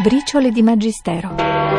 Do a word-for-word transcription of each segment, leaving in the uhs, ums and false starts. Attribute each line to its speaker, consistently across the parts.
Speaker 1: Briciole di Magistero.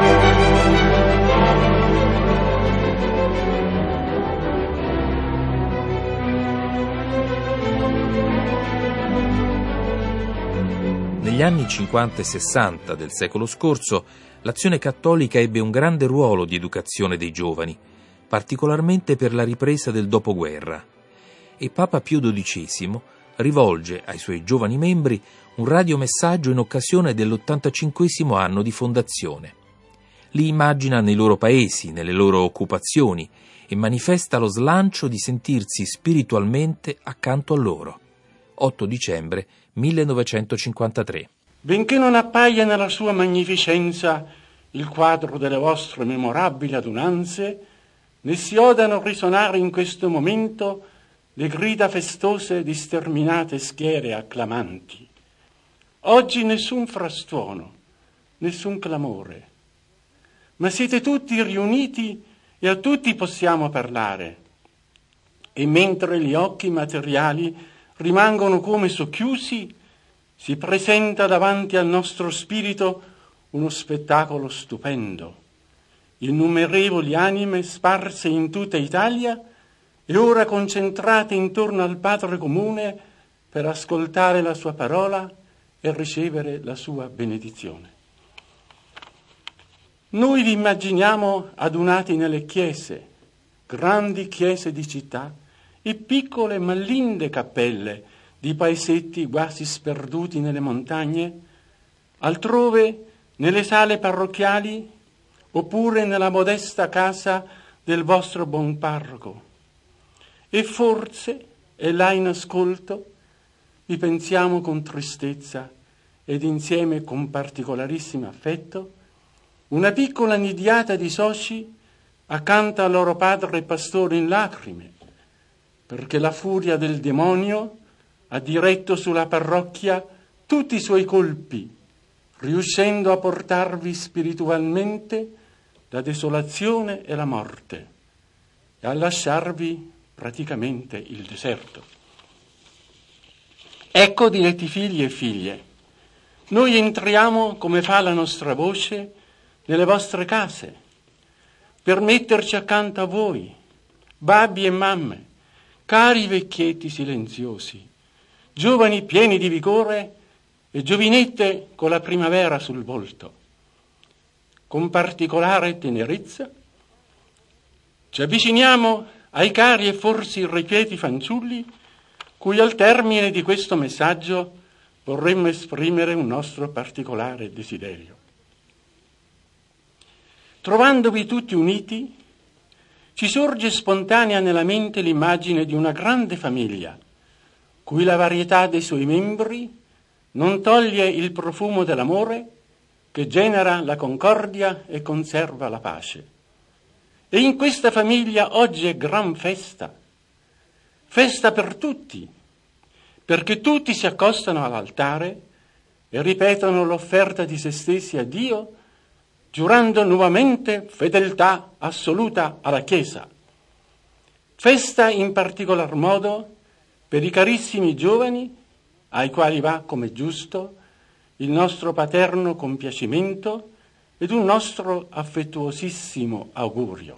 Speaker 2: Negli anni cinquanta e sessanta del secolo scorso, l'Azione Cattolica ebbe un grande ruolo di educazione dei giovani, particolarmente per la ripresa del dopoguerra, e Papa Pio dodicesimo rivolge ai suoi giovani membri un radiomessaggio in occasione dell'ottantacinquesimo anno di fondazione. Li immagina nei loro paesi, nelle loro occupazioni, e manifesta lo slancio di sentirsi spiritualmente accanto a loro. otto dicembre millenovecentocinquantatré.
Speaker 3: Benché non appaia nella sua magnificenza il quadro delle vostre memorabili adunanze, ne si odano risonare in questo momento le grida festose di sterminate schiere acclamanti. Oggi nessun frastuono, nessun clamore, ma siete tutti riuniti e a tutti possiamo parlare. E mentre gli occhi materiali rimangono come socchiusi, si presenta davanti al nostro spirito uno spettacolo stupendo. Innumerevoli anime sparse in tutta Italia e ora concentrate intorno al Padre comune per ascoltare la sua parola e ricevere la sua benedizione. Noi vi immaginiamo adunati nelle chiese, grandi chiese di città e piccole ma linde cappelle di paesetti quasi sperduti nelle montagne, altrove nelle sale parrocchiali oppure nella modesta casa del vostro buon parroco. E forse, e là in ascolto, vi pensiamo con tristezza ed insieme con particolarissimo affetto, una piccola nidiata di soci accanto al loro padre pastore in lacrime, perché la furia del demonio ha diretto sulla parrocchia tutti i suoi colpi, riuscendo a portarvi spiritualmente la desolazione e la morte e a lasciarvi praticamente il deserto. Ecco, diletti figli e figlie, noi entriamo, come fa la nostra voce, nelle vostre case, per metterci accanto a voi, babbi e mamme, cari vecchietti silenziosi, giovani pieni di vigore e giovinette con la primavera sul volto. Con particolare tenerezza ci avviciniamo ai cari e forse irrequieti fanciulli cui al termine di questo messaggio vorremmo esprimere un nostro particolare desiderio. Trovandovi tutti uniti, ci sorge spontanea nella mente l'immagine di una grande famiglia, cui la varietà dei suoi membri non toglie il profumo dell'amore che genera la concordia e conserva la pace. E in questa famiglia oggi è gran festa, festa per tutti, perché tutti si accostano all'altare e ripetono l'offerta di se stessi a Dio, giurando nuovamente fedeltà assoluta alla Chiesa. Festa in particolar modo per i carissimi giovani, ai quali va, come giusto, il nostro paterno compiacimento ed un nostro affettuosissimo augurio.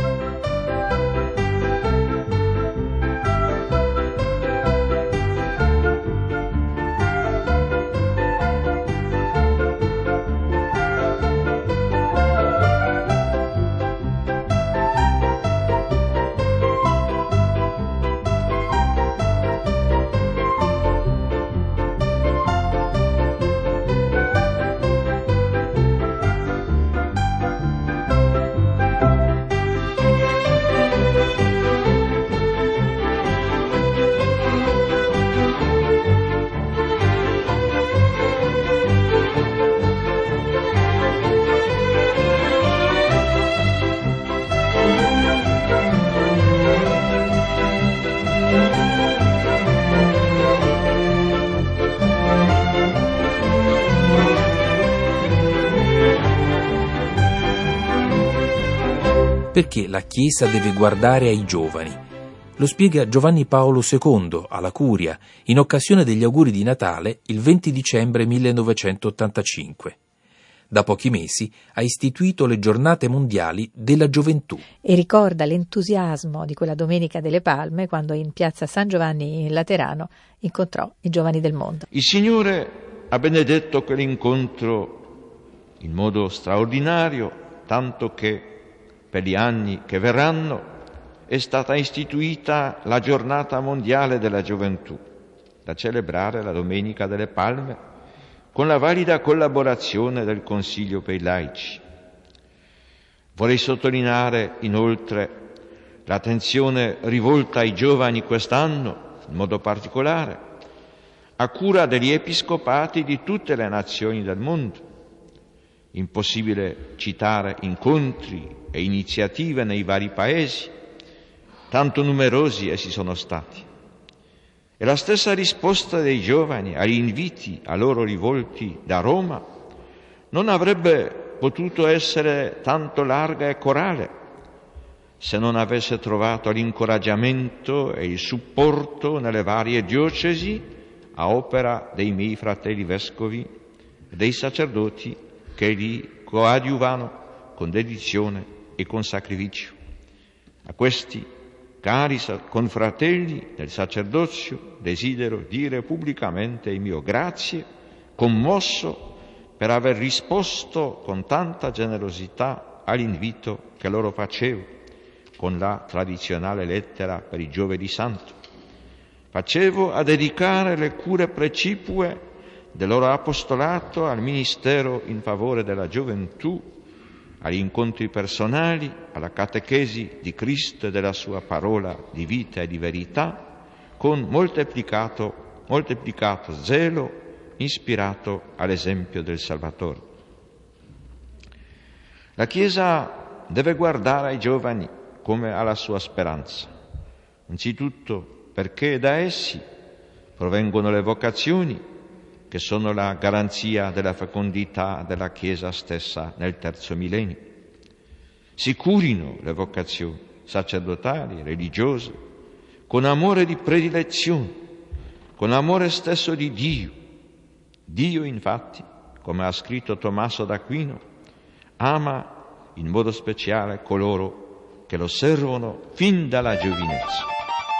Speaker 2: Perché la Chiesa deve guardare ai giovani? Lo spiega Giovanni Paolo secondo alla Curia in occasione degli auguri di Natale il venti dicembre millenovecentottantacinque. da pochi mesi ha istituito le giornate mondiali della gioventù.
Speaker 1: E ricorda l'entusiasmo di quella Domenica delle Palme, quando in piazza San Giovanni in Laterano incontrò i giovani del mondo.
Speaker 4: Il Signore ha benedetto quell'incontro in modo straordinario, tanto che per gli anni che verranno è stata istituita la giornata mondiale della gioventù, da celebrare la Domenica delle Palme, con la valida collaborazione del Consiglio per i laici. Vorrei sottolineare inoltre l'attenzione rivolta ai giovani quest'anno, in modo particolare, a cura degli episcopati di tutte le nazioni del mondo. Impossibile citare incontri e iniziative nei vari paesi, tanto numerosi essi sono stati. E la stessa risposta dei giovani agli inviti a loro rivolti da Roma non avrebbe potuto essere tanto larga e corale se non avesse trovato l'incoraggiamento e il supporto nelle varie diocesi a opera dei miei fratelli vescovi e dei sacerdoti che li coadiuvano con dedizione e con sacrificio. A questi cari confratelli del sacerdozio, desidero dire pubblicamente il mio grazie, commosso per aver risposto con tanta generosità all'invito che loro facevo, con la tradizionale lettera per i giovedì santo. Facevo a dedicare le cure precipue del loro apostolato al ministero in favore della gioventù, agli incontri personali, alla catechesi di Cristo e della sua parola di vita e di verità, con moltiplicato, moltiplicato zelo ispirato all'esempio del Salvatore. La Chiesa deve guardare ai giovani come alla sua speranza, anzitutto perché da essi provengono le vocazioni, che sono la garanzia della fecondità della Chiesa stessa nel terzo millennio. Si curino le vocazioni sacerdotali, religiose, con amore di predilezione, con amore stesso di Dio. Dio, infatti, come ha scritto Tommaso d'Aquino, ama in modo speciale coloro che lo servono fin dalla giovinezza.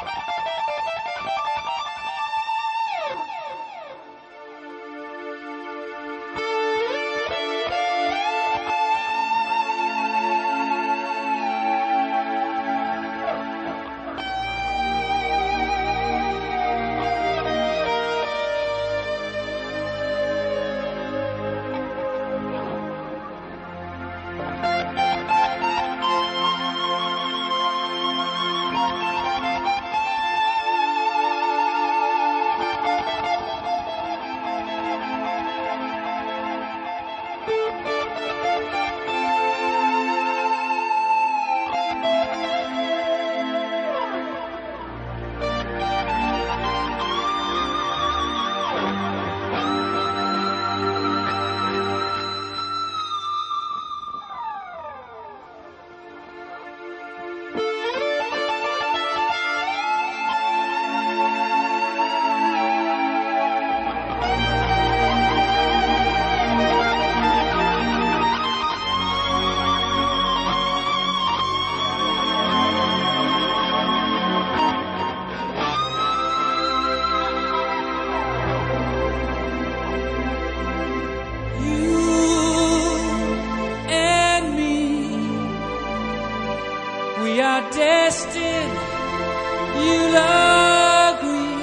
Speaker 5: destined, you'll agree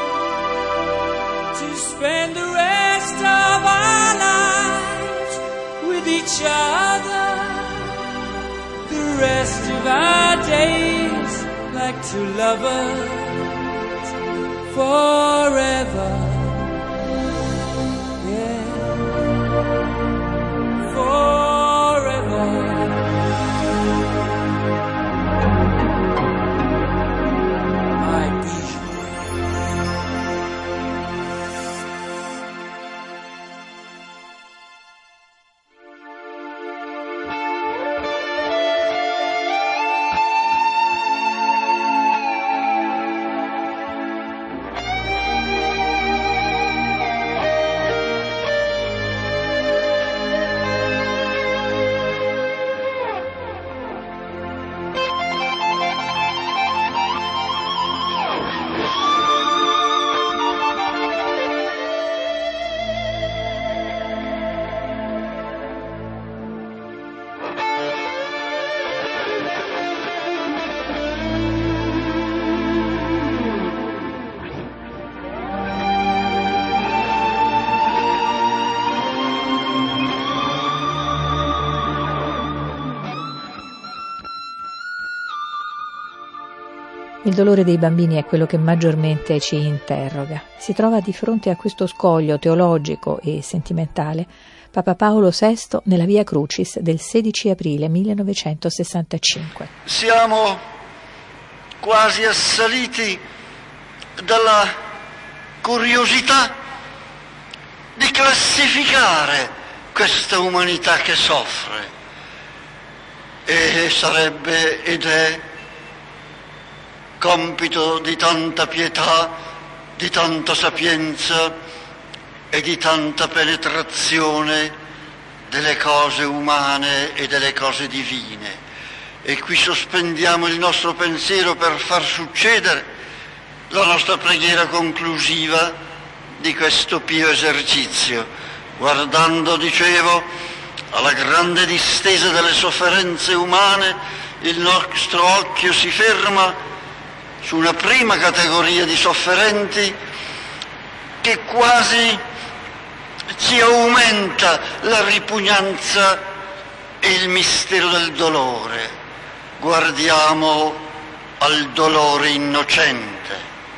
Speaker 5: to spend the rest of our lives with each other, the rest of our days like two lovers forever.
Speaker 1: Il dolore dei bambini è quello che maggiormente ci interroga. Si trova di fronte a questo scoglio teologico e sentimentale Papa Paolo sesto nella Via Crucis del sedici aprile millenovecentosessantacinque.
Speaker 6: Siamo quasi assaliti dalla curiosità di classificare questa umanità che soffre, e sarebbe ed è compito di tanta pietà, di tanta sapienza e di tanta penetrazione delle cose umane e delle cose divine. E qui sospendiamo il nostro pensiero per far succedere la nostra preghiera conclusiva di questo pio esercizio, guardando, dicevo, alla grande distesa delle sofferenze umane. Il nostro occhio si ferma su una prima categoria di sofferenti che quasi ci aumenta la ripugnanza e il mistero del dolore. Guardiamo al dolore innocente,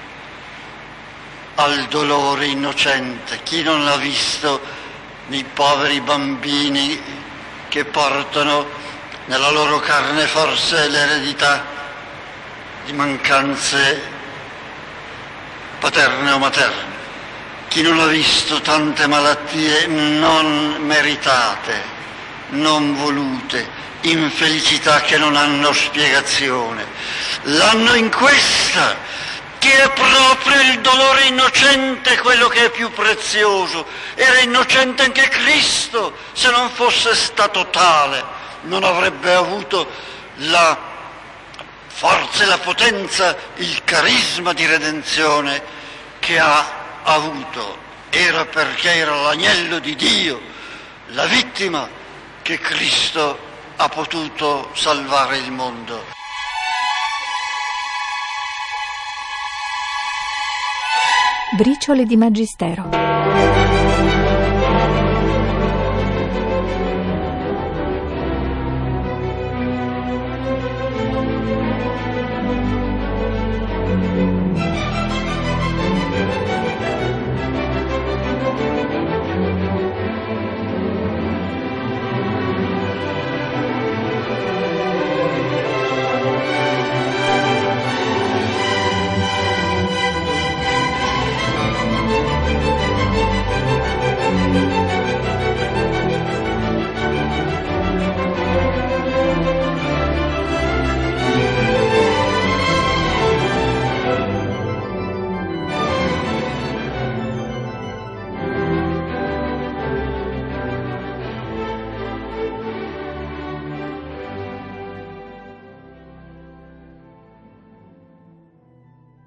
Speaker 6: al dolore innocente. Chi non l'ha visto nei poveri bambini che portano nella loro carne forse l'eredità di mancanze paterne o materne? Chi non ha visto tante malattie non meritate, non volute, infelicità che non hanno spiegazione? L'hanno in questa, che è proprio il dolore innocente quello che è più prezioso. Era innocente anche Cristo, se non fosse stato tale non avrebbe avuto la forza e la potenza, il carisma di redenzione che ha avuto. Era perché era l'agnello di Dio, la vittima, che Cristo ha potuto salvare il mondo.
Speaker 1: Briciole di Magistero.